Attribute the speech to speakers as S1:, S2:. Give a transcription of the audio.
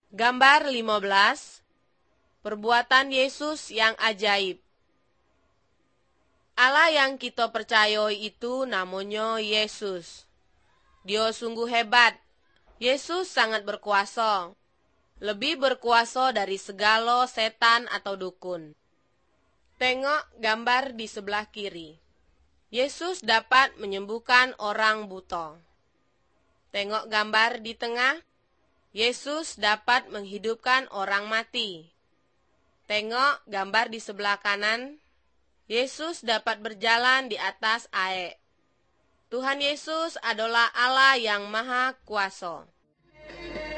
S1: Gambar 15. Perbuatan Yesus yang ajaib. Allah yang kita percayai itu namanya Yesus. Dia sungguh hebat. Yesus sangat berkuasa. Lebih berkuasa dari segala setan atau dukun. Tengok gambar di sebelah kiri. Yesus dapat menyembuhkan orang buta. Tengok gambar di tengah. Yesus dapat menghidupkan orang mati. Tengok gambar di sebelah kanan. Yesus dapat berjalan di atas air. Tuhan Yesus adalah Allah yang Maha Kuasa.